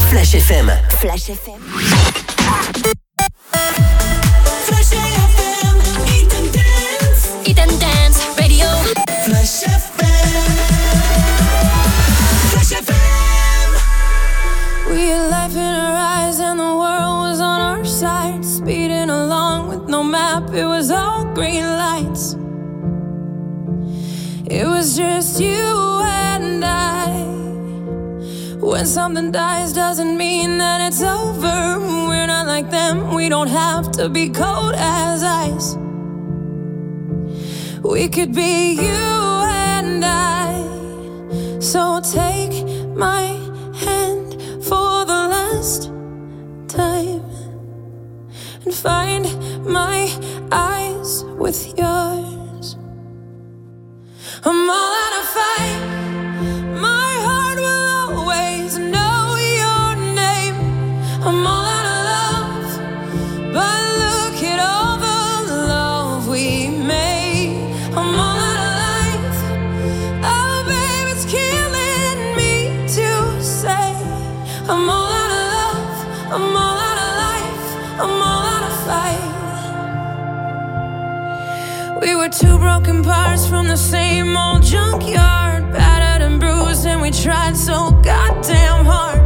Flash FM. Flash FM. Flash FM. Eat and dance. Radio. Flash FM. Flash FM. We had life in our eyes and the world was on our side. Speeding along with no map, it was all green lights. It was just you and I. When something dies doesn't mean that it's over. We're not like them, we don't have to be cold as ice. We could be you and I. So take my hand for the last time and find my eyes with yours. I'm all out of fight. My heart will always know your name. I'm all out of love, but look at all the love we made. I'm all out of life. Oh, babe, it's killing me to say. I'm all out of love. I'm all out of life. I'm all out of fight. We were two broken parts from the same old junkyard, battered and bruised, and we tried so goddamn hard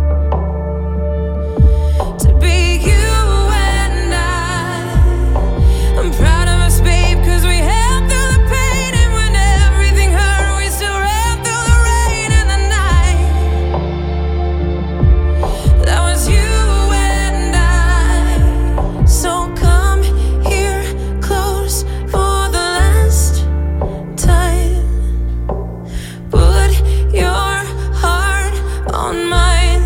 to be you and I. I'm proud of us, babe, 'cause we held through the pain, and when everything hurt, we still ran through the rain and the night. That was you and I. So come here close for the last time. Put your heart on mine.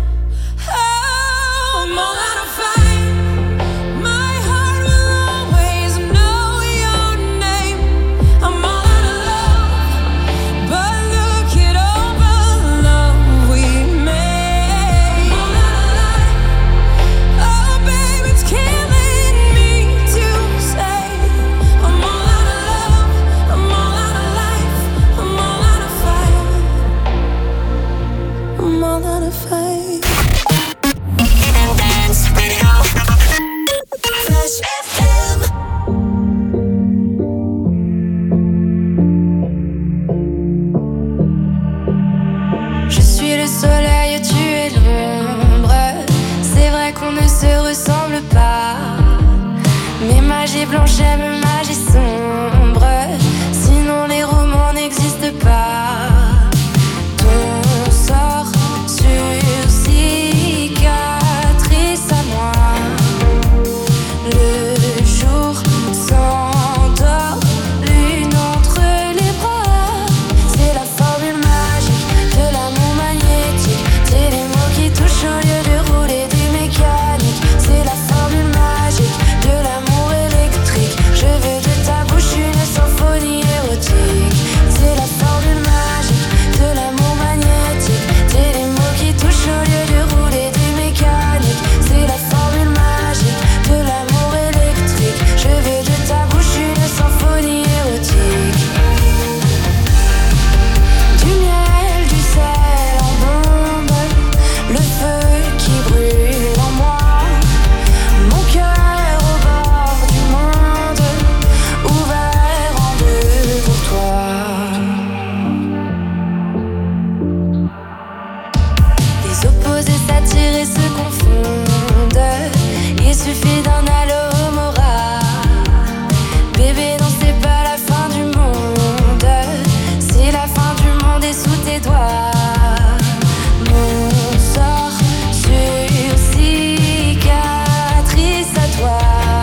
Oh, I'm all out of fight. My heart will always know your name. I'm all out of love, but look at all the love we made. I'm all out of life. Oh, babe, it's killing me to say. I'm all out of love. I'm all out of life. I'm all out of fight. I'm all out of fight. Dance Radio. Flash FM. Je suis le soleil, tu es l'ombre. C'est vrai qu'on ne se ressemble pas, mais magie blanche aime magie sombre. Sinon les romans n'existent pas. Ton sort sur cicatrice à moi. Le jour s'endort, lune entre les bras. C'est la formule magique de l'amour magnétique. C'est les mots qui touchent au lieu de rouler des mécaniques. C'est la formule magique de l'amour électrique. Je veux de ta bouche une symphonie érotique. C'est la formule magique de l'amour magnétique. C'est les mots qui touchent au lieu de rouler des mécaniques. C'est la formule magique de l'amour électrique. Je veux de ta bouche une symphonie érotique. Du miel, du sel en bombe, le feu qui brûle en moi. Mon cœur au bord du monde, ouvert en deux pour toi. Les opposés s'attirent et se confondent. Il suffit d'un allomora. Bébé, non, c'est pas la fin du monde. Si la fin du monde est sous tes doigts. Mon sort sur cicatrice à toi.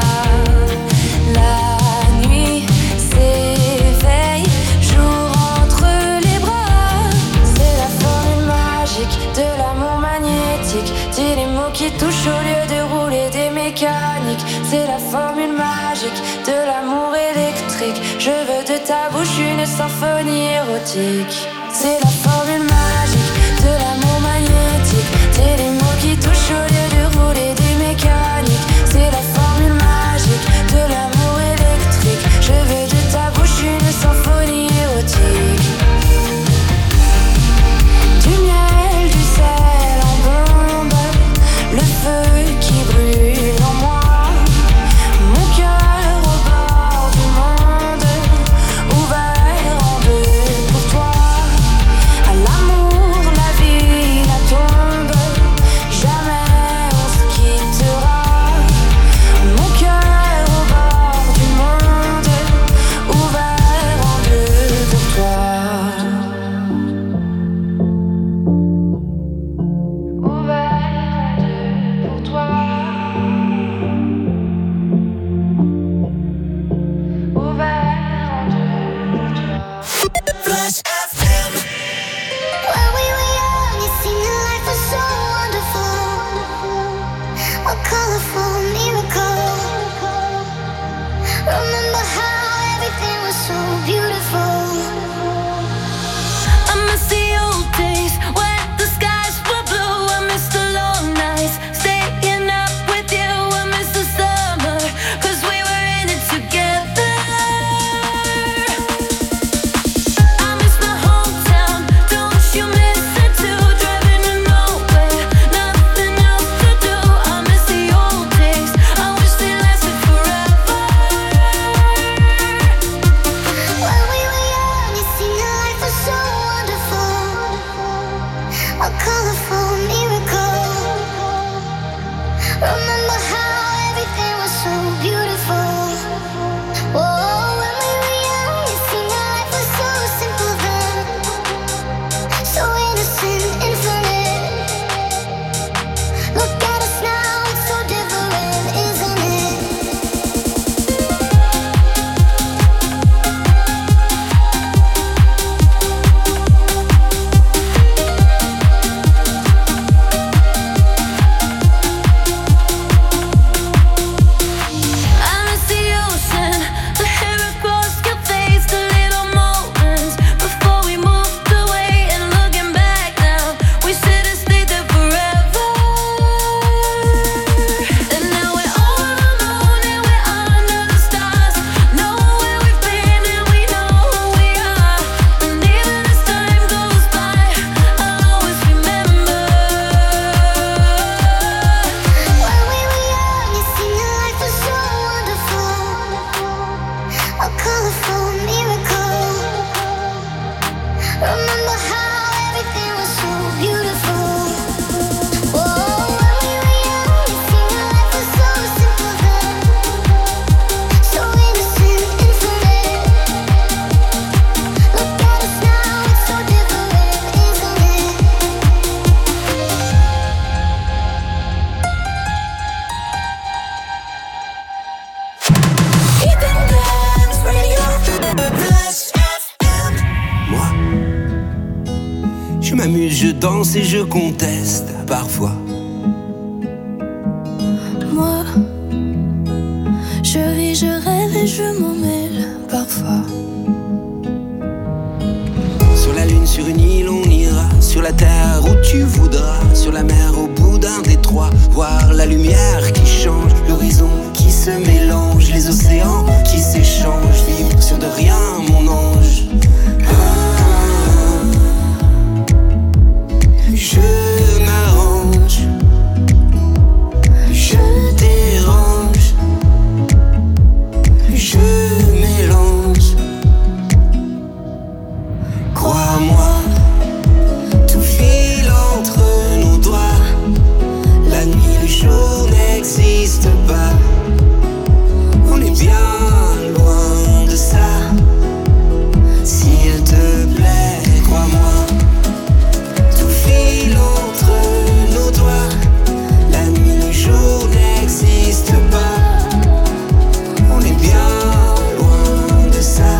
La nuit s'éveille, jour entre les bras. C'est la formule magique de l'amour magnétique. Dis les mots qui touchent au lieu de rouler des mécaniques. C'est la formule magique de l'amour électrique. Je veux de ta bouche une symphonie érotique. C'est la formule magique de l'amour magnétique. C'est les mots qui touchent au lieu de rouler des mécaniques. C'est la formule magique de l'amour électrique. Je veux de ta bouche une symphonie érotique. Du miel, du sel en bombe. je danse et je conteste parfois. Moi, je ris, je rêve et je m'en mêle parfois. Sur la lune, sur une île, on ira. Sur la terre où tu voudras. Sur la mer au bout d'un détroit. Voir la lumière qui change, l'horizon qui se mélange, les océans qui s'échangent. Vivre sur de rien, mon ange. Je m'arrange, je dérange, je mélange. Crois-moi, tout file entre nos doigts. La nuit, le jour n'existe pas. On est bien loin de ça. S'il te plaît, crois-moi. Tout file entre nos doigts. La nuit, le jour n'existe pas. On est bien loin de ça.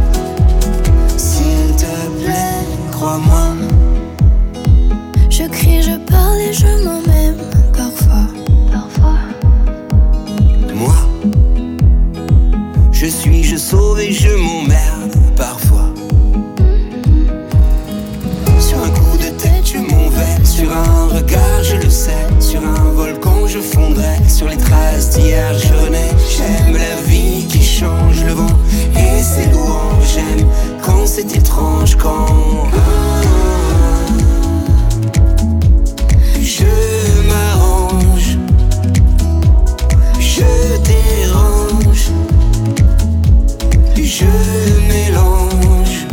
S'il te plaît, crois-moi. Je crie, je parle et je m'en même parfois. Moi, je suis, je sauve et je m'emmerde parfois. Sur un coup de tête, je m'en vais. Sur un regard, je le sais. Sur un volcan, je fondrai. Sur les traces d'hier, je nais. J'aime la vie qui change, le vent et ses louanges. J'aime quand c'est étrange, quand je m'arrange, je dérange, je mélange.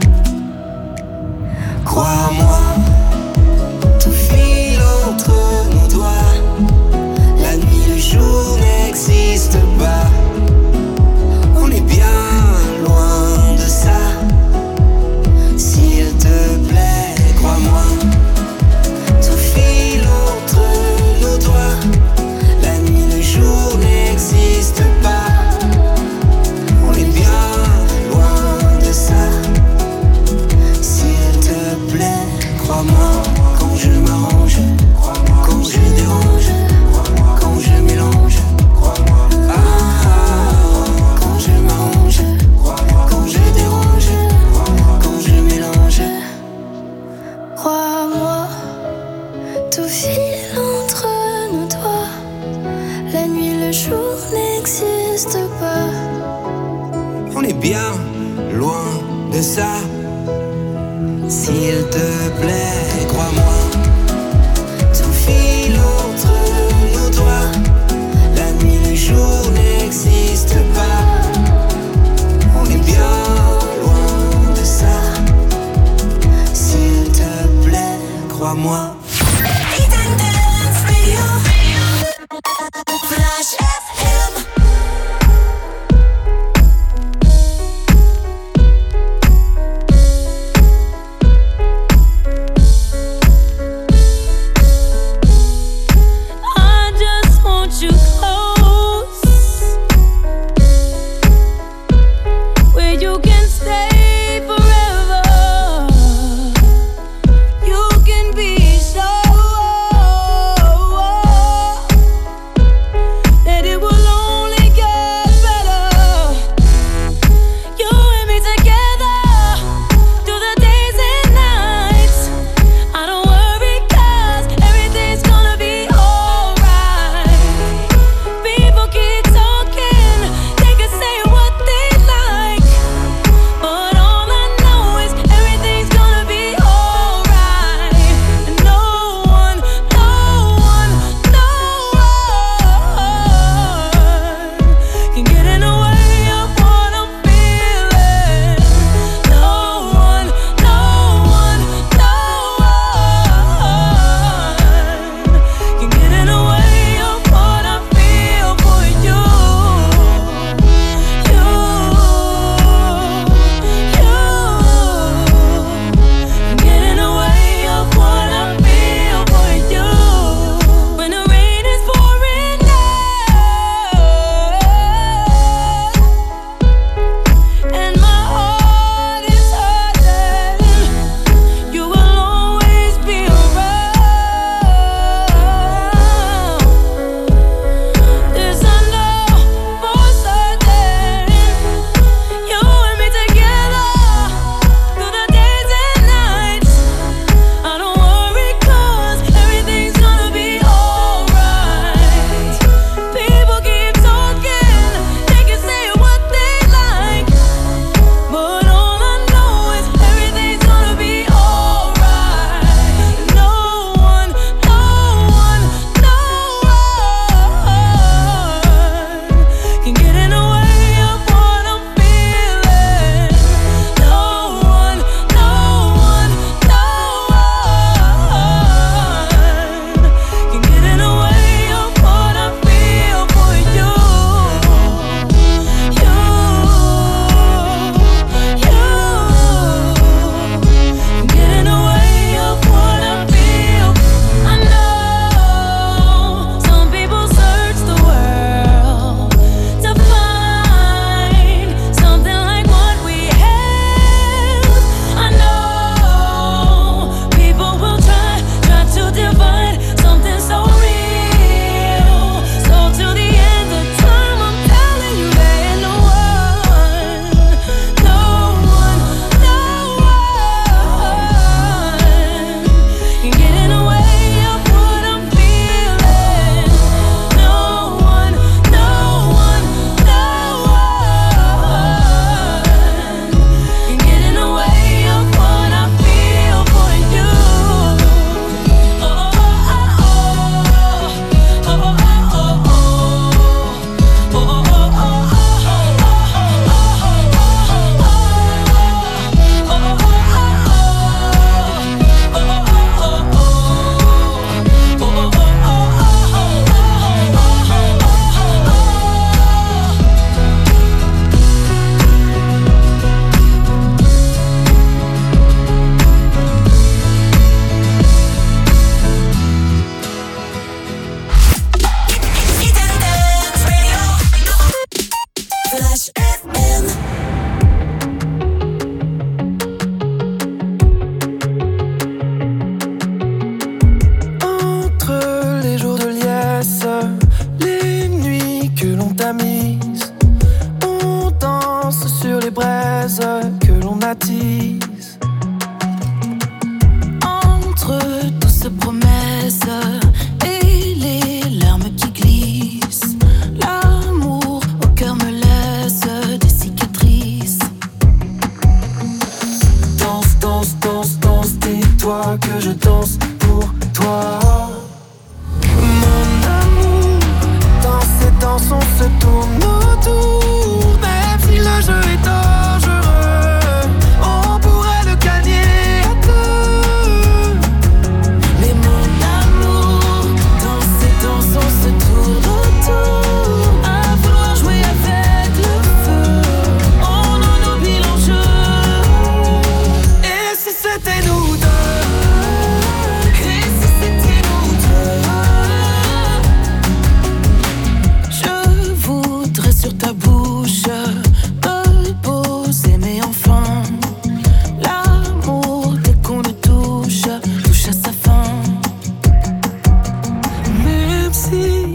Crois-moi, tout file entre nos doigts. La nuit, le jour n'existe pas. On est bien loin de ça. S'il te plaît, crois-moi. Tout file entre nos doigts. La nuit, le jour n'existe pas. On est bien loin de ça. S'il te plaît, crois-moi. Quand je m'arrange, quand je dérange, quand je mélange, quand je m'arrange, quand je dérange, quand je mélange. Crois-moi, tout file entre nos doigts. La nuit, le jour n'existe pas. On est bien loin de ça. S'il te plaît, crois-moi. Tout file entre nos doigts. La nuit, le jour n'existe pas. On est bien loin de ça. S'il te plaît, crois-moi. Eden Dance Radio. Flash FM.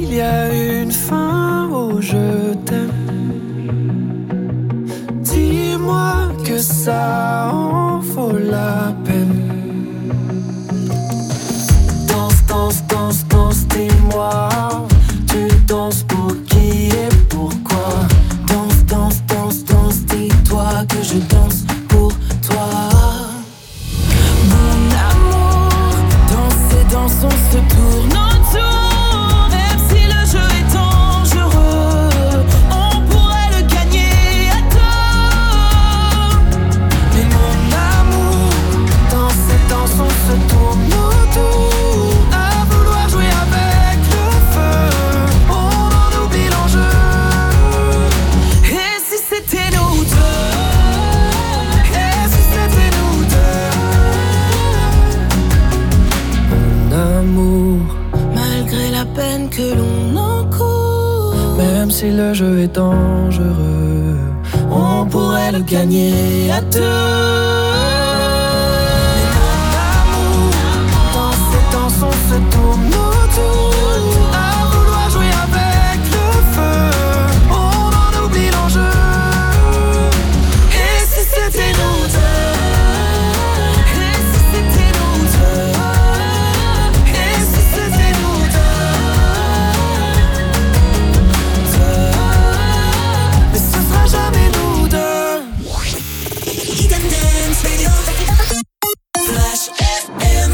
il y a une fin au je t'aime. Dis-moi que ça en vaut la peine. Danse, danse, danse, danse, dis-moi. Tu danses pour qui et pourquoi? Danse, danse, danse, danse, dis-toi que je danse pour toi. Mon amour, dans ces danses on se tourne autour. Même si le jeu est dangereux, on pourrait le gagner à tort. Mais mon amour, dans ces danses on se tourne autour. À vouloir jouer avec le feu, on en oublie l'enjeu. Et si c'était nous deux? Et si c'était nous deux? Mon amour, malgré la peine que l'on encourt, même si le jeu est dangereux, on pourrait le gagner à deux. Mais mon amour, dans ces danses on se tourne autour. À vouloir jouer avec le feu, on en oublie l'enjeu. Et si c'était nous deux? Et si c'était nous deux? Et si c'était nous deux? Mais ce sera jamais nous deux. Hidden Dance Radio. Flash FM.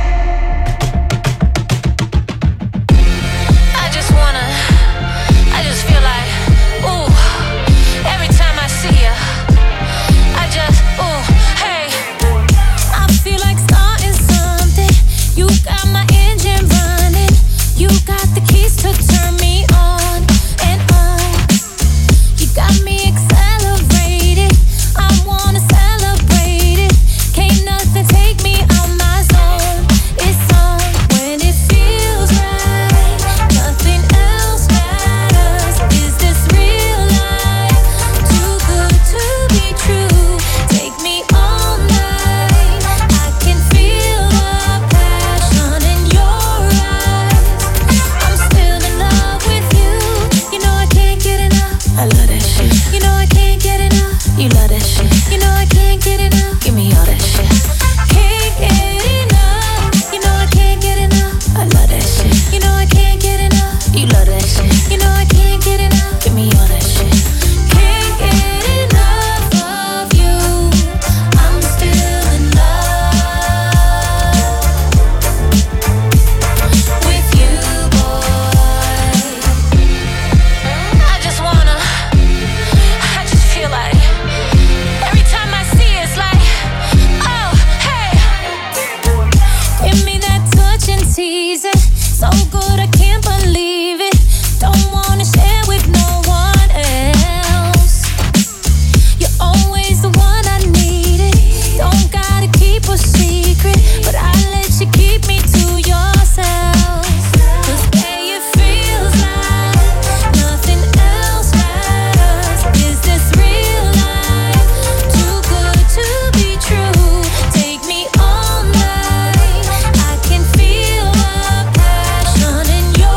I just feel like, ooh, every time I see ya, I just, ooh, hey. I feel like starting something. You got my engine running. You got the keys to turn me on and on. You got me accelerated. I wanna celebrate it. Can't nothing take me out my zone. It's on when it feels right. Nothing else matters. Is this real life? Too good to be true. Take me all night. I can feel the passion in your eyes. I'm still in love with you. You know I can't get enough. I love that shit. You know I can't get enough. You love that shit. You know I can't get enough. Give me all that shit. Can't get enough. You know I can't get enough. I love that shit. You know I can't get enough. You love that shit. You know I can't get enough. Give me all that shit. Can't get enough of you. I'm still in love with you, boy. I just feel like every time I see it, it's like, oh, hey. Give me that touch and tease it. So good I can't believe it. Don't wanna share with no one else. You're always the one I needed. Don't gotta keep a secret, but I let you keep me to yourself. 'Cause babe, it feels like nothing else matters. Is this real life? Too good to be true. Take me all night. I can feel the passion in your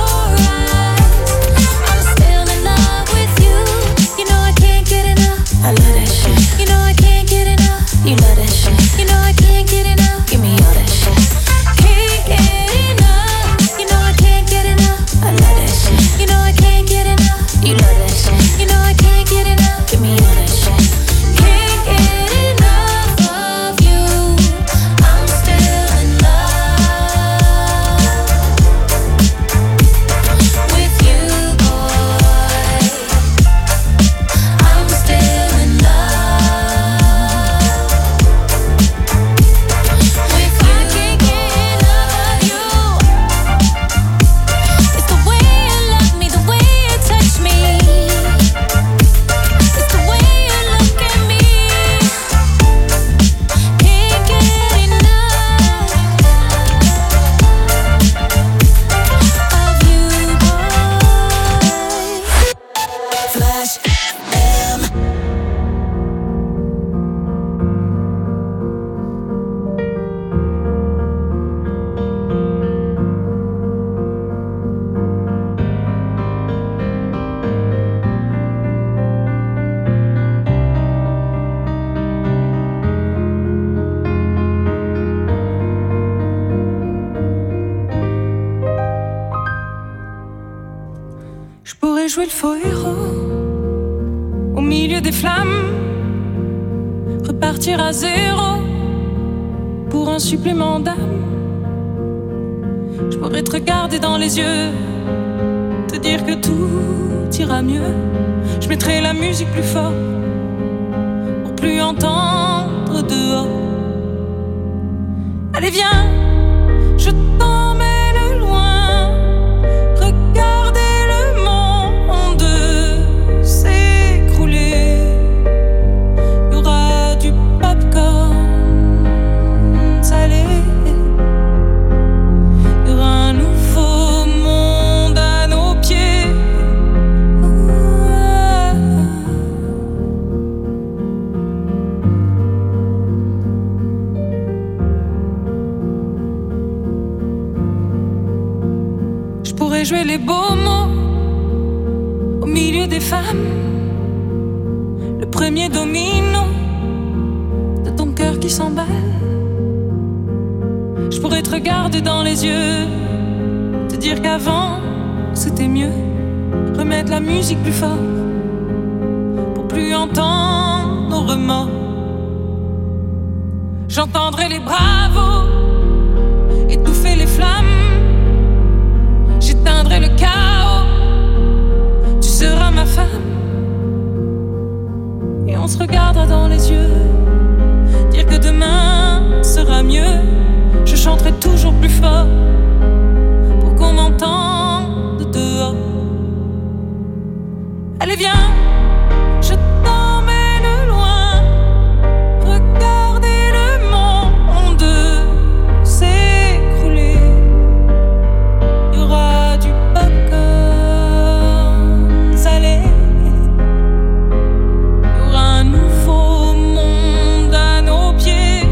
jouer le faux héros au milieu des flammes, repartir à zéro pour un supplément d'âme. Je pourrais te regarder dans les yeux, te dire que tout ira mieux. Je mettrai la musique plus fort pour plus entendre dehors. Allez viens, je t'emmène loin, regarder le monde s'écrouler. Il y aura du popcorn salé, il y aura un nouveau monde à nos pieds. Je pourrais jouer les beaux mots au milieu des femmes, le premier domino de ton cœur qui s'emballe. Je pourrais te regarder dans les yeux, te dire qu'avant c'était mieux, remettre la musique plus fort pour plus entendre nos remords. J'entendrai les bravos étouffer les flammes, j'éteindrai le chaos, tu seras ma femme. Et on se regardera dans les yeux, dire que demain sera mieux. Je chanterai toujours plus fort pour qu'on m'entende dehors. Allez viens, je t'emmène loin, regarder le monde s'écrouler. Il y aura du popcorn salé, il y aura un nouveau monde à nos pieds.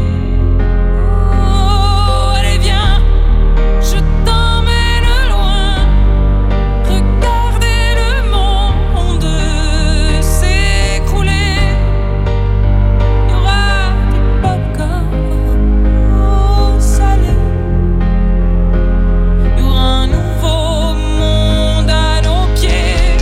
Oh, allez viens, je t'emmène loin, regarder le monde s'écrouler. Il y aura du popcorn salé, il y aura un nouveau monde à nos pieds.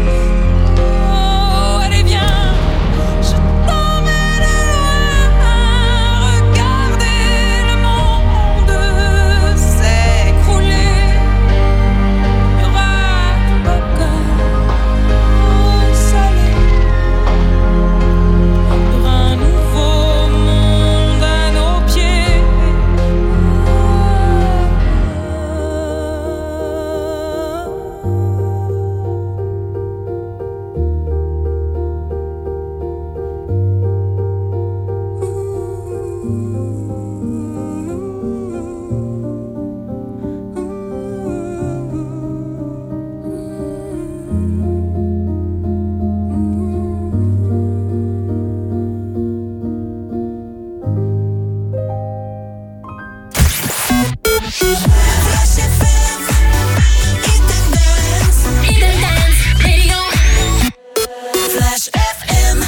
Oh, allez viens, je t'emmène loin, regarder le monde s'écrouler. Il y aura du popcorn salé, il y aura un nouveau monde à nos pieds. Flash FM, Hidden Dance Radio. Flash FM.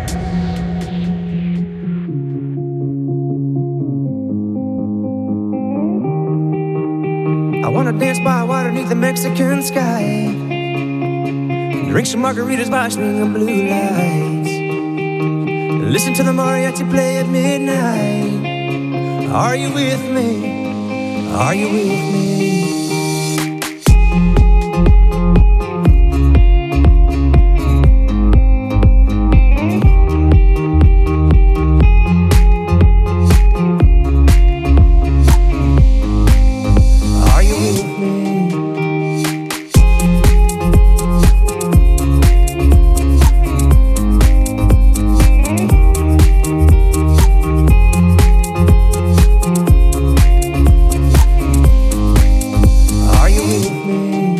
I wanna dance by water beneath the Mexican sky, drink some margaritas by swinging blue lights, listen to the mariachi play at midnight. Are you with me? Are you with me? Are you with me? Are you with me?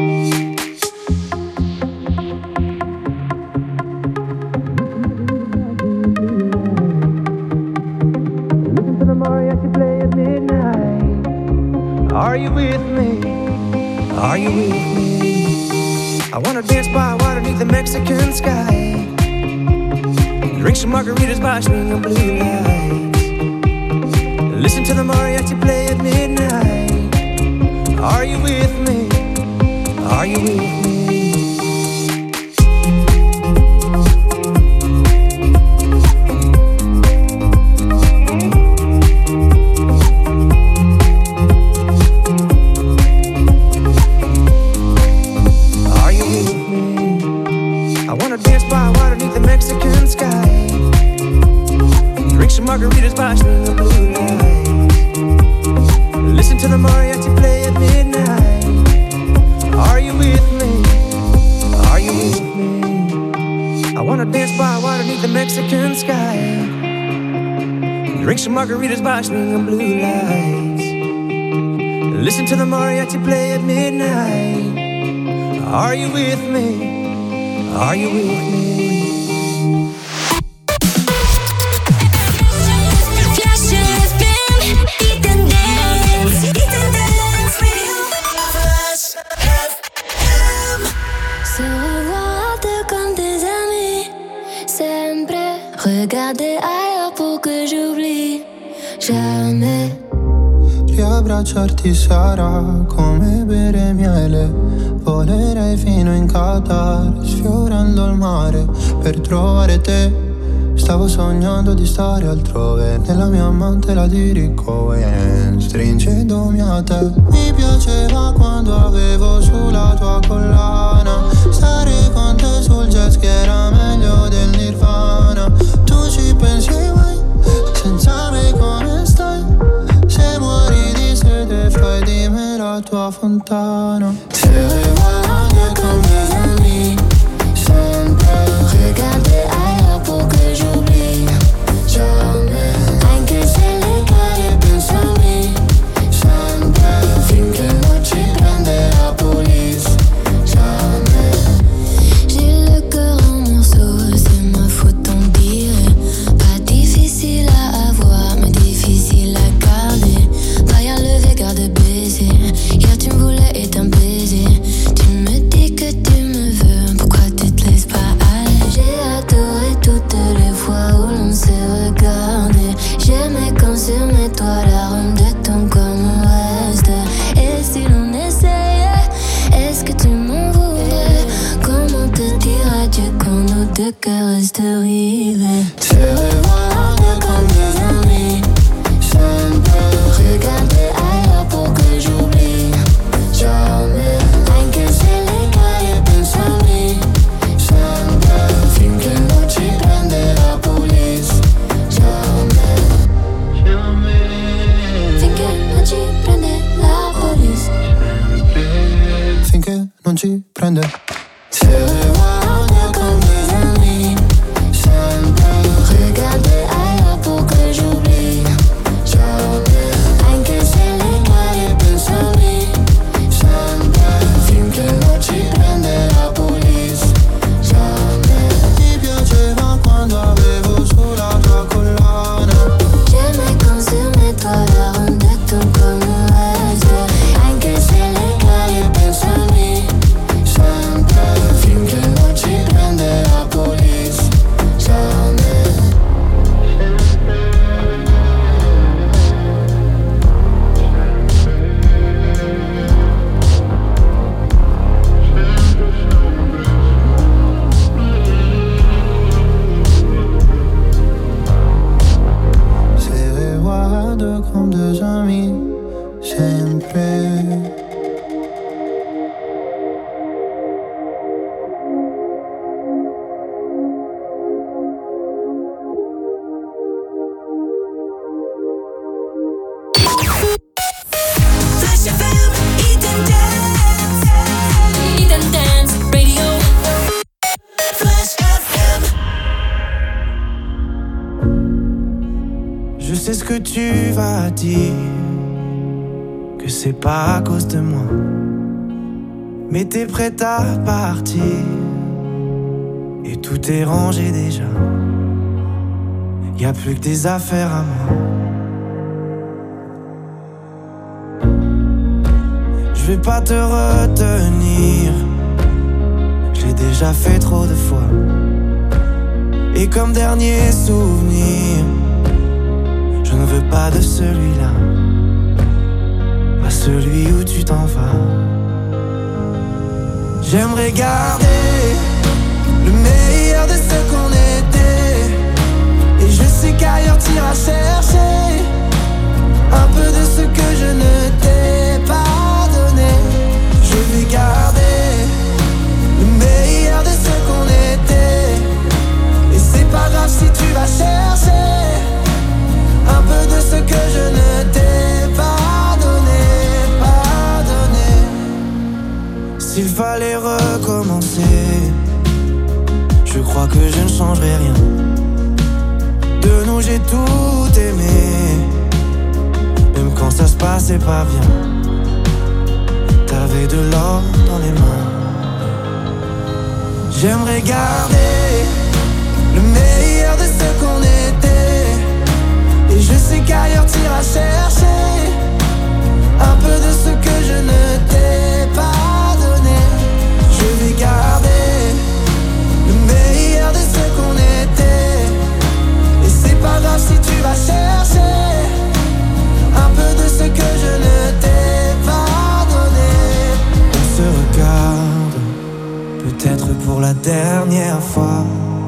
Listen to the mariachi play at midnight. Are you with me? Are you with me? I wanna dance by water beneath the Mexican sky, drink some margaritas by swinging blue lights, listen to the mariachi play at midnight. Are you with me? Are you with me? some margaritas by swinging blue lights. Listen to the mariachi play at midnight. Are you with me? Are you with me? Regardez ailleurs pour que j'oublie jamais. Riabbracciarti sarà come bere miele. Volerei fino in Qatar, sfiorando il mare per trovare te. Stavo sognando di stare altrove, nella mia amante la dirigo e stringendo a te. Mi piaceva quando avevo sulla tua collana, stare con te sul jet ski era meglio del Nirvana. Tu ci pensi mai, senza me come stai? Se muori di sete fai di me la tua fontana. Se vuoi con mes amis, sempre regarder ailleurs pour que j'oublie jamais. Anche se le cade pensami, sempre finché non ci prende la police. Jamais. J'ai le cœur en morceaux, c'est ma faute on dirait. Pas difficile à avoir, mais difficile à garder. Derrière le regard de baiser, hier tu me voulais et un baiser. Tu me dis que tu me veux, pourquoi tu te laisses pas aller? J'ai adoré toutes les fois où l'on s'est regardé. J'aimais quand sur mes toits l'arôme de ton corps me reste. Et si l'on essayait, est-ce que tu m'en voudrais? Comment te dire adieu quand nos deux cœurs restent rivés? Se revoir comme des amis, sempre regarder ailleurs pour que j'oublie jamais. Anche se le cade pensami, sempre finché non ci prende la police. Jamais. Finché non ci prende la police. Finché non ci prende. Se revoir comme des amis, sempre regarder ailleurs pour que j'oublie jamais. Anche se le cade pensami, sempre finché non ci prende la police. Jamais. Ti piaceva quando avevo sulla tua collana. J'aimais quand sur mes toits l'arôme de ton corps me reste. Anche se le cade pensami, sempre finché non ci prende la police. Jamais. Se reguardo comme deux amis, sempre. Flash FM, Eden Dance. Eden Dance Radio. Flash FM. Je sais ce que tu vas dire, que c'est pas à cause de moi, mais t'es prête à partir et tout est rangé déjà. Y a plus que des affaires à moi. Je vais pas te retenir, j'ai déjà fait trop de fois. Et comme dernier souvenir, je ne veux pas de celui-là, pas celui où tu t'en vas. J'aimerais garder le meilleur de ce qu'on était, et je sais qu'ailleurs t'iras chercher un peu de ce que je ne t'ai pas donné. Je vais garder le meilleur de ce qu'on était, et c'est pas grave si tu vas chercher un peu de ce que je ne t'ai pas donné, pas donné. S'il fallait recommencer, je crois que je ne changerai rien. De nous j'ai tout aimé, même quand ça se passait pas bien. T'avais de l'or dans les mains. J'aimerais garder le meilleur de ce qu'on était. Et je sais qu'ailleurs t'iras chercher un peu de ce que je ne t'ai pas donné. Je vais garder le meilleur de ce qu'on était. Et c'est pas grave si tu vas chercher un peu de ce que je ne t'ai pas donné. On se regarde, peut-être pour la dernière fois,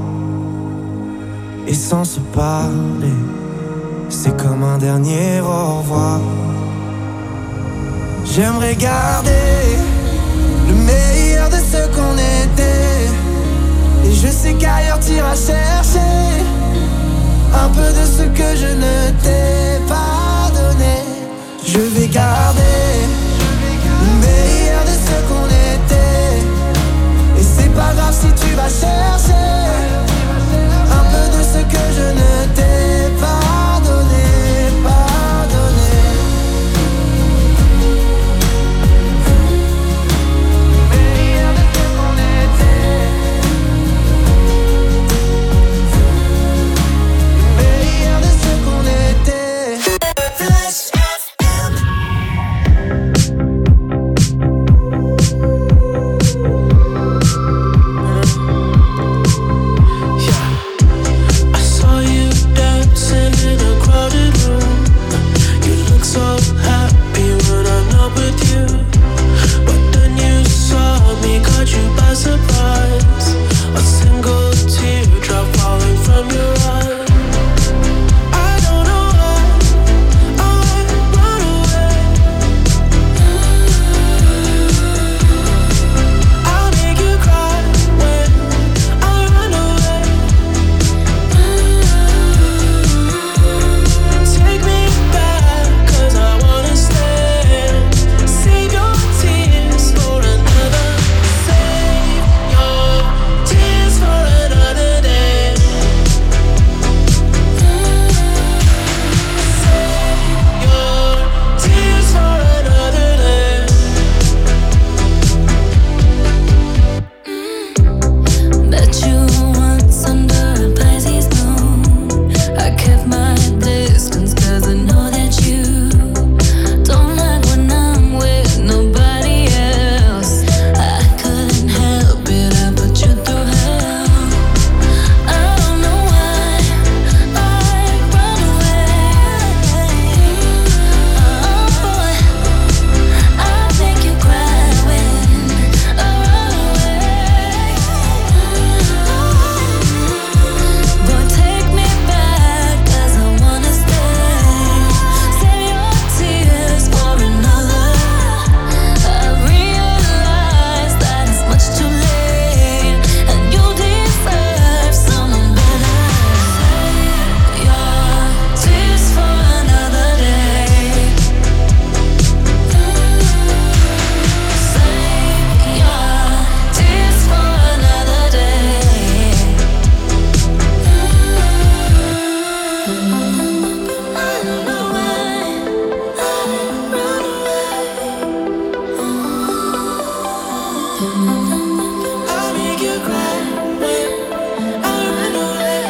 et sans se parler, c'est comme un dernier au revoir. J'aimerais garder le meilleur de ce qu'on était. Et je sais qu'ailleurs t'iras chercher un peu de ce que je ne t'ai pas donné. Je vais garder le meilleur de ce qu'on était. Et c'est pas grave si tu vas chercher un peu de ce que je ne t'ai pas donné, pas donné. Meilleur de ce qu'on était. Meilleur de ce qu'on était. Flash FM. I saw you dancing in a crowded room. You look so happy when I'm not with you. But then you saw me, caught you by surprise. A single teardrop falling from your eye. I don't know why I run away. I'll make you cry when I run away. Take me back, 'cause I wanna stay. Save your tears for another. Save your tears for another day. Save your tears for another day. Met you once under a Pisces moon. I kept my distance 'cause I know that you don't like when I'm with nobody else. I couldn't help it, I put you through hell. I don't know why I run away. Oh boy, I'll make you cry when I run away. Boy, take me back 'cause I wanna stay. Save your tears for another. I realize that it's much too late, and you deserve someone better. Save your tears for another day. Save your tears for another day. I don't know why I run away. I'll make you cry when I run away.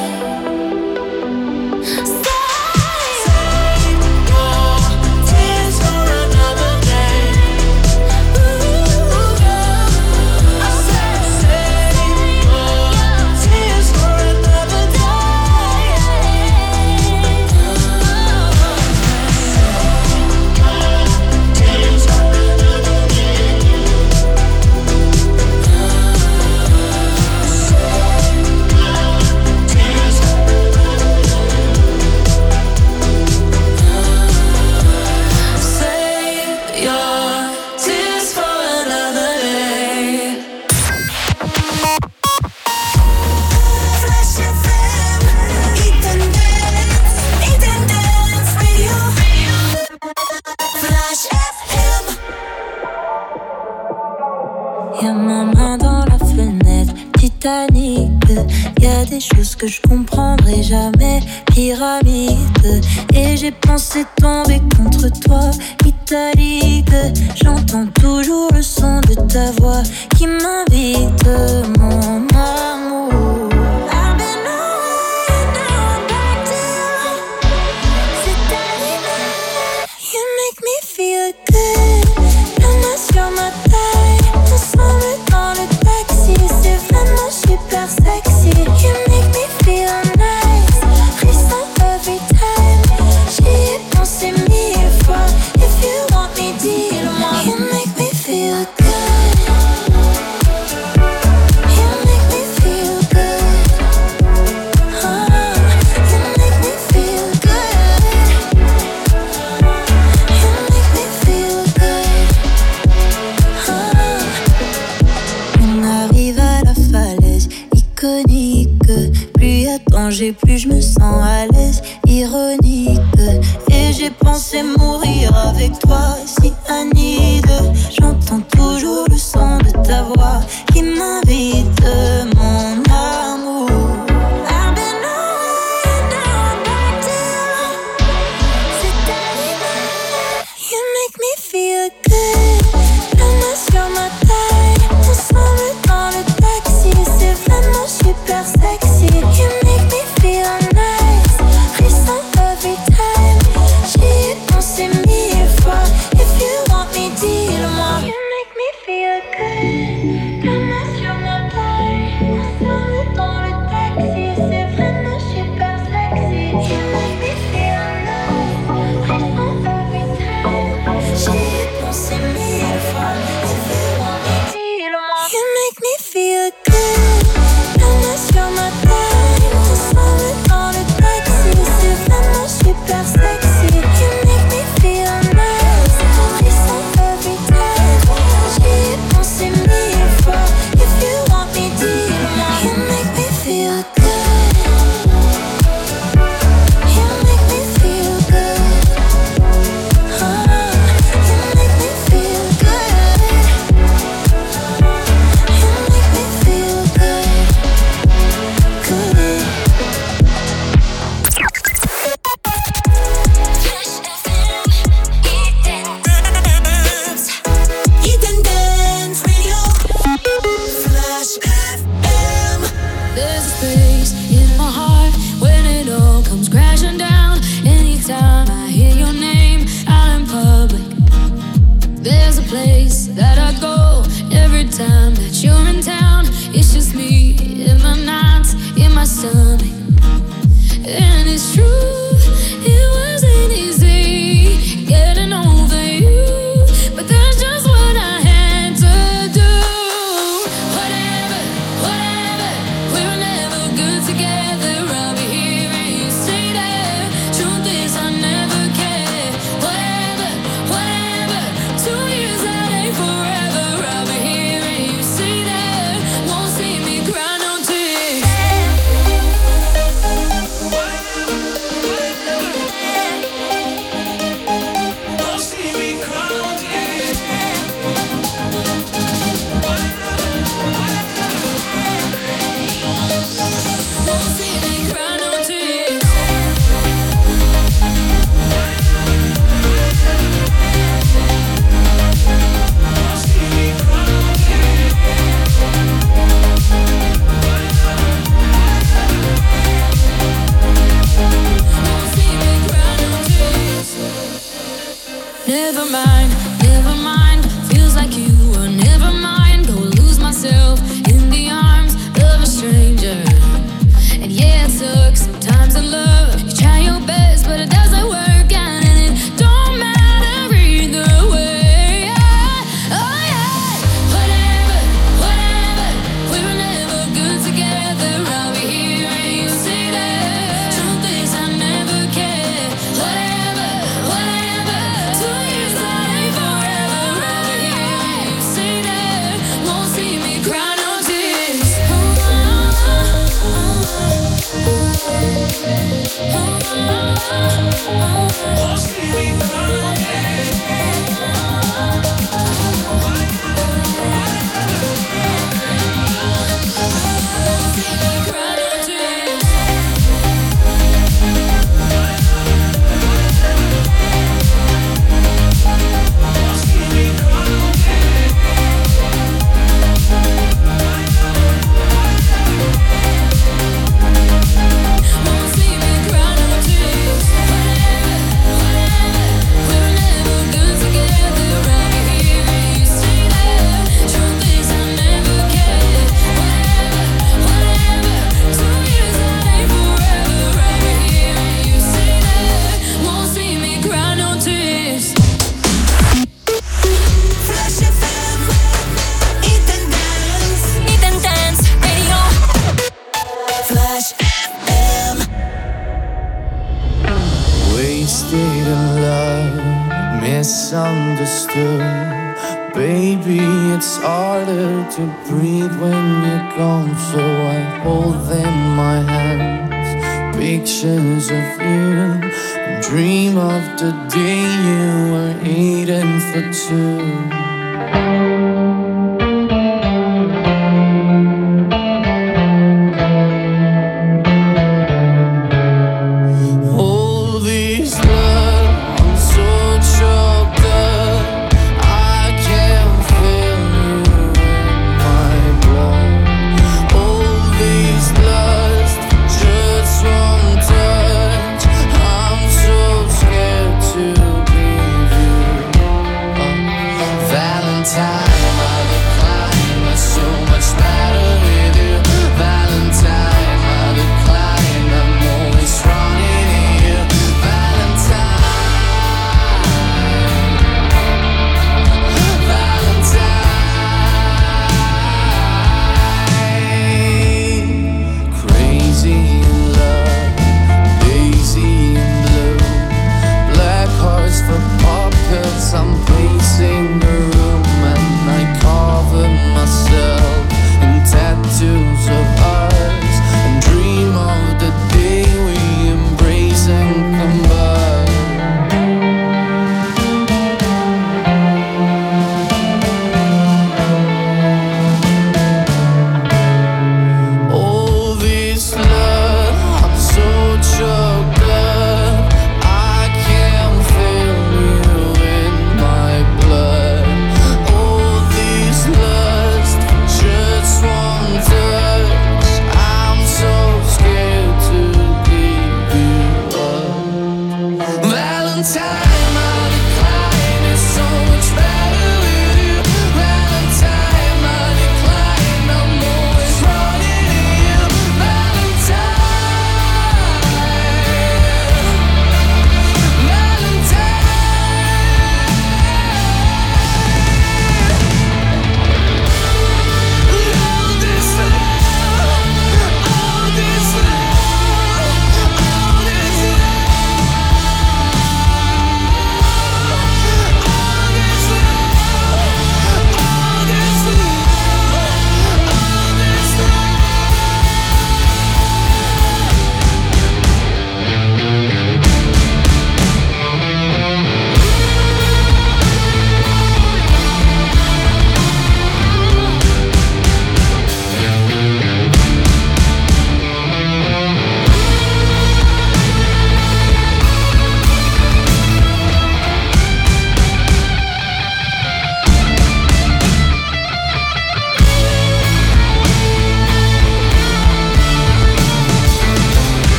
Save your tears for another day. I said save your tears for another day. Tears for another Save your tears for another day. Flash FM. Eat and dance radio. Flash FM. Y'a ma main dans la fenêtre. planète Titanic. Y a des choses que je comprendrai jamais. Pyramide. Et j'ai pensé tomber contre toi, italique. J'entends toujours le son de ta voix qui m'invite, mon amour. I've been away, now I'm back to you. C'est arrivé, you make me feel good. La main sur ma taille, ensemble dans le taxi. C'est vraiment super sexy. You make me feel nice, frisson every time. J'y ai pensé 1000 fois. If you want me, dis-le-moi. You make me feel good. You make me feel good. You make me feel good. You make me feel good. On arrive à la falaise iconique. Plus y a danger, plus je me sens à l'aise. Ironique. Et j'ai pensé mourir avec toi, si Anide. J'entends toujours le son de ta voix qui m'invite, mon amour. I've been away, now I'm back to you. C'est arrivé, you make me feel good. La main sur ma taille, ensemble dans le taxi. C'est vraiment super sexy. You make me feel nice, frisson every time. J'y ai pensé 1000 fois. If you want me, dis-le-moi. You make me feel good. La main sur ma taille, ensemble dans le taxi. C'est vraiment super sexy. You make me feel nice, frisson every time. J'y ai pensé 1000 fois. If you want me, dis-le-moi. You make me feel good. La main sur ma taille, ensemble dans le taxi. C'est vraiment super sexy. You make me feel nice, frisson every time. J'y ai pensé 1000 fois. If you want me, dis-le-moi. You make me feel good. You make me feel good. You make me feel good. You make me feel good. Good. Hidden Dance Radio. Flash FM. There's a space in my heart when it all comes crashing down. Anytime I hear your name out in public, there's a place that I go every time that you're in town. It's just me in my nights, in my stomach. And it's true, it wasn't easy getting over you, but that's just what I had to do. Whatever, whatever, we were never good together. I'll be here and you stay there. Truth is I never cared. Whatever, whatever, 2 years that ain't forever. I'll be here and you stay there. Won't see me cry no tears. Won't see me cry no tears. Won't see me cry no tears. Never mind, never mind. Feels like you were never mind. Go lose myself in the arms of a stranger. And yeah, it sucks sometimes in love. You try your best, but it doesn't work out, and it don't matter either way. Oh yeah, whatever, whatever. We were never good together. I'll be here and you stay there. Truth is I never cared. Whatever, whatever. 2 years that ain't forever. I'll be here and you stay there. Won't see me cry no tears. do. Baby, it's harder to breathe when you're gone, so I hold in my hands pictures of you and dream of the day you were eating for two.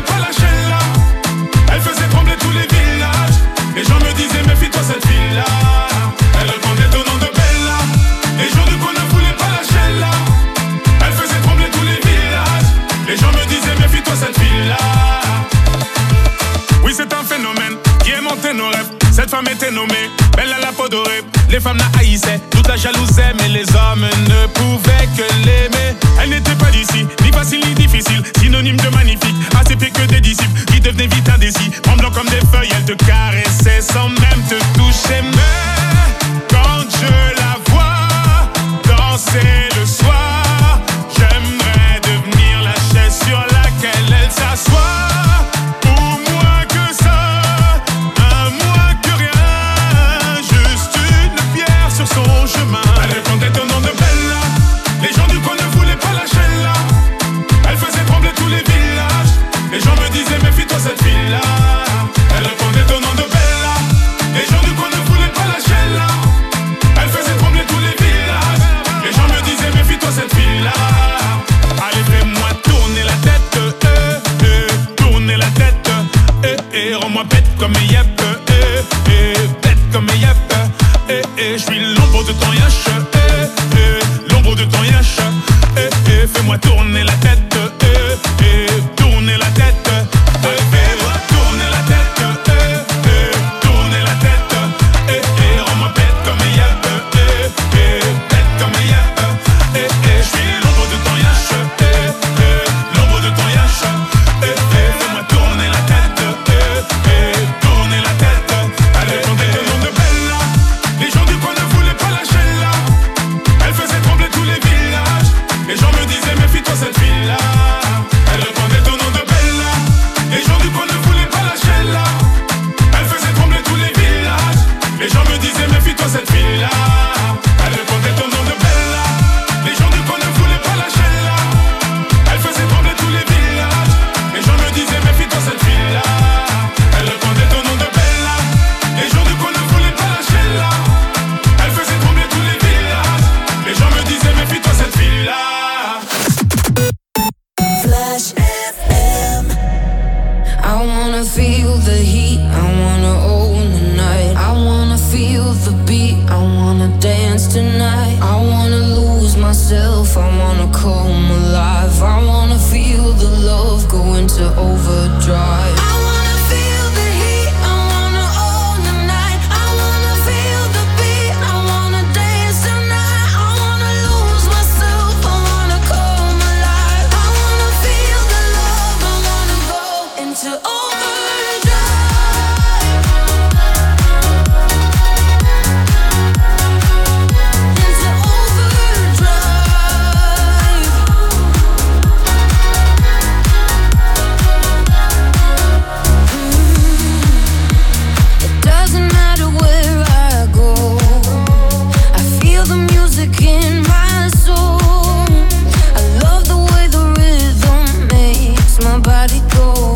Méfie-toi cette fille-là. femme était nommée, belle à la peau dorée. Les femmes la haïssaient, toute la jalousaient, mais les hommes ne pouvaient que l'aimer. Elle n'était pas d'ici, ni facile ni difficile, synonyme de magnifique, assez pire que des disciples qui devenaient vite indécis. Tremblant comme des feuilles, elle te caressait sans même te toucher. Mais quand je la vois danser le soir, j'aimerais devenir la chaise sur laquelle elle s'assoit. Son chemin. Elle répondait au nom de Bella. Les gens du coin ne voulaient pas lâcher là. Elle faisait trembler tous les villages. Les gens me disaient méfie-toi cette fille-là. Elle répondait au nom de Bella. Les gens du coin ne voulaient pas lâcher là. Elle faisait trembler tous les villages. Les gens me disaient méfie-toi cette fille-là. Allez fais-moi tourner la tête, tourner la tête, rends-moi bête comme Yep, bête comme Yep. Je suis l'ombre de ton yash, l'ombre de ton yash, fais-moi tourner la tête, tourner la tête, fais-moi tourner la tête, tourner la tête, rends-moi bête comme Yep, bête comme Yep, je suis l'ombre de ton yash, l'ombre de ton yash, fais-moi tourner la tête, tourner la tête, allez, on est le nom de Bella. Les gens du coin ne voulaient pas lâcher là. Elle faisait trembler tous les villages. Les gens me disaient méfie-toi cette fille-là. Elle répondait au nom de Bella. Les gens du coin ne voulaient pas lâcher là. Elle faisait trembler tous les villages. Les gens me disaient méfie-toi cette fille-là. Elle répondait au nom de Bella. Les gens du coin ne voulaient pas lâcher là. Elle faisait trembler tous les villages. Les gens me disaient méfie-toi cette fille-là. Elle répondait au nom de Bella. Les gens du coin ne voulaient pas lâcher là. Elle faisait trembler tous les villages. Les gens me disaient méfie-toi cette fille-là. Flash FM. I wanna feel the heat, I wanna own the night. I wanna feel the beat, I wanna dance tonight. I wanna lose myself, I wanna come alive. I wanna feel the love go into overdrive. I wanna feel the heat, I wanna own the night. I wanna feel the beat, I wanna dance tonight. I wanna lose myself, I wanna come alive. I wanna feel the love, I wanna go into overdrive. Into overdrive. It doesn't matter where I go, I feel the music in my soul. I love the way the rhythm makes my body go.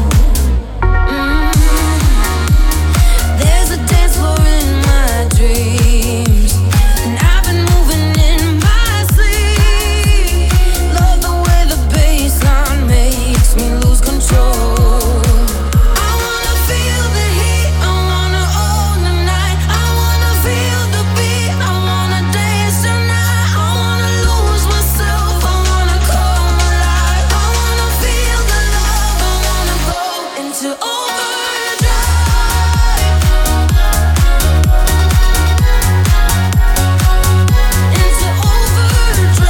There's a dance floor in my dreams, and I've been moving in my sleep. Love the way the bassline makes me lose control. I wanna feel the heat, I wanna own the night. I wanna feel the beat, I wanna dance tonight. I wanna lose myself, I wanna come alive. I wanna feel the love, I wanna go into overdrive. Into overdrive.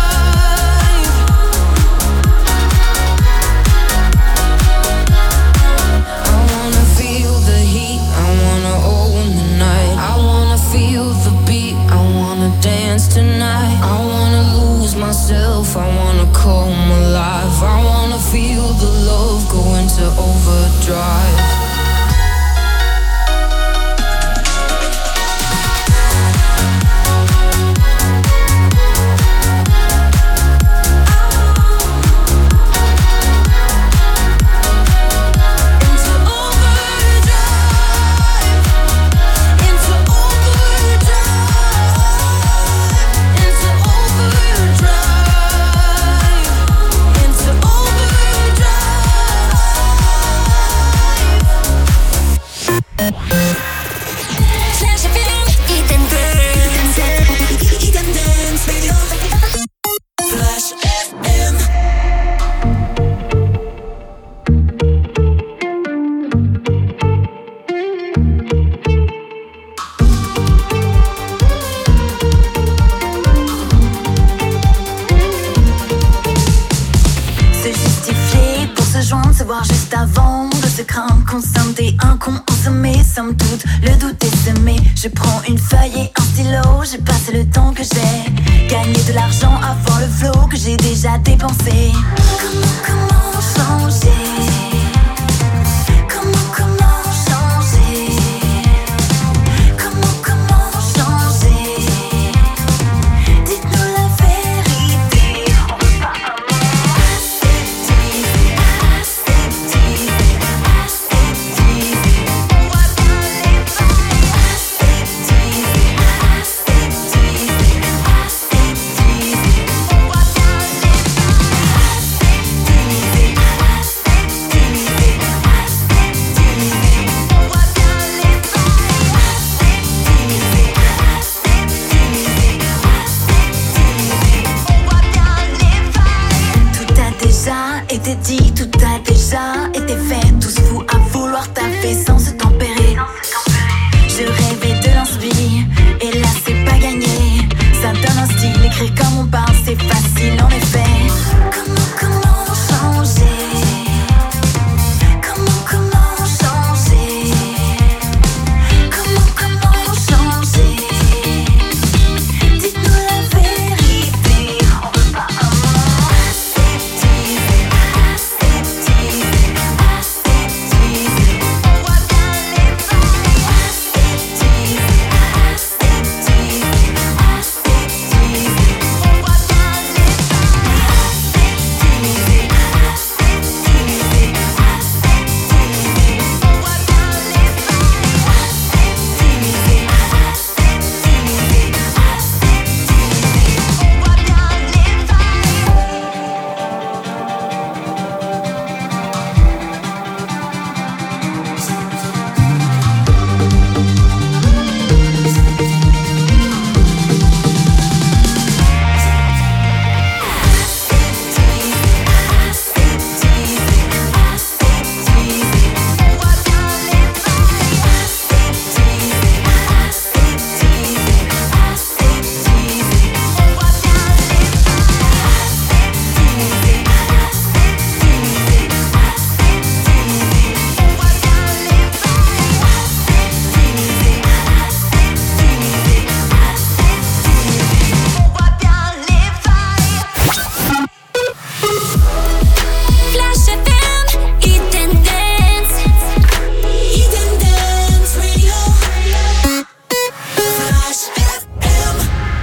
I wanna feel the heat, I wanna own the night. I wanna feel the beat, I wanna dance tonight. I wanna lose myself, I wanna come alive. I wanna feel the love go into overdrive. Into overdrive. Into overdrive. Into overdrive. Into overdrive. consomme, t'es un con en sommet, somme toute, le doute est semé. Je prends une feuille et un stylo, j'ai passé le temps que j'ai gagné de l'argent avant le flow que j'ai déjà dépensé. Comment changer? Comment changer? Comment changer? Dites-nous la vérité. On veut pas aseptiser, aseptiser, aseptiser. On voit bien les failles. Aseptiser, aseptiser, aseptiser. On voit bien les été dit, tout a déjà été fait. Tous fous à vouloir taffer sans se tempérer. Je rêvais de l'inspi, et là c'est pas gagné. Ça donne un style, écrire comme on parle, c'est facile en effet. Comment changer? Comment changer? Comment changer? Dites-nous la vérité. On veut pas aseptiser, aseptiser, aseptiser. On voit bien les failles. Aseptiser, aseptiser, aseptiser. On voit bien les failles. Aseptiser, aseptiser, aseptiser. On voit bien les Flash FM, Hidden Dance. Hidden Dance Radio. Flash FM.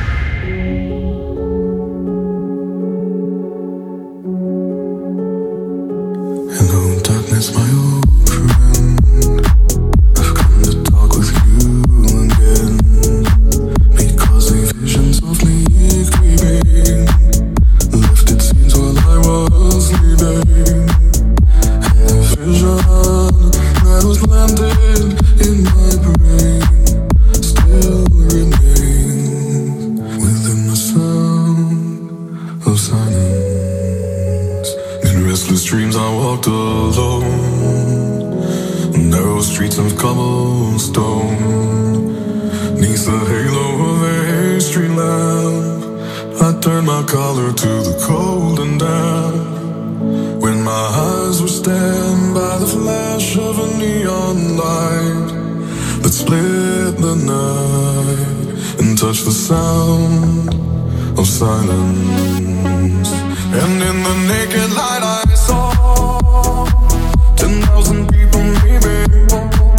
Hello, darkness, my old friend. I've come to talk with you again. Because the visions of me creeping left its scenes while I was sleeping. And the vision that was planted in my brain still remains within the sound of silence. In restless dreams I walked alone, narrow streets of cobblestone. Neath the halo of a street lamp, I turned my collar to the cold and damp. When my eyes were stabbed by the flash of a neon light that split the night and touched the sound of silence. And in the naked light I saw 10,000 people maybe.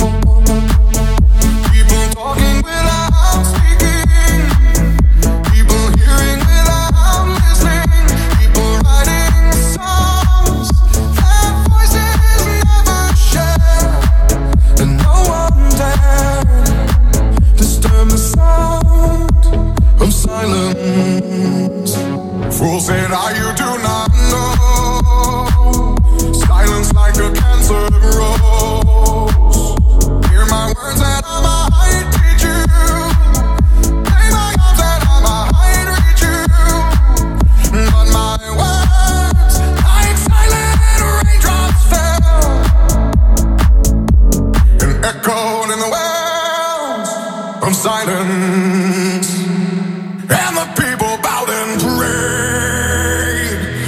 People talking without speaking. People hearing without listening. People writing songs that voices never share. And no one dared disturb the sound of silence. Fools said, you do not know. Silence like a cancer grows. Hear my words and I might teach you. Play my arms and I might reach you. But my words, like silent raindrops, fell and echoed in the wells of silence. And the people bowed and prayed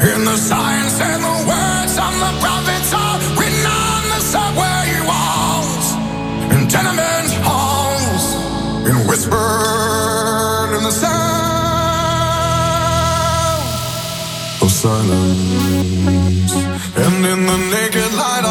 In the signs and the words on the prophets are written on the subway walls, in tenement halls, and whispered in the sound of silence. And in the naked light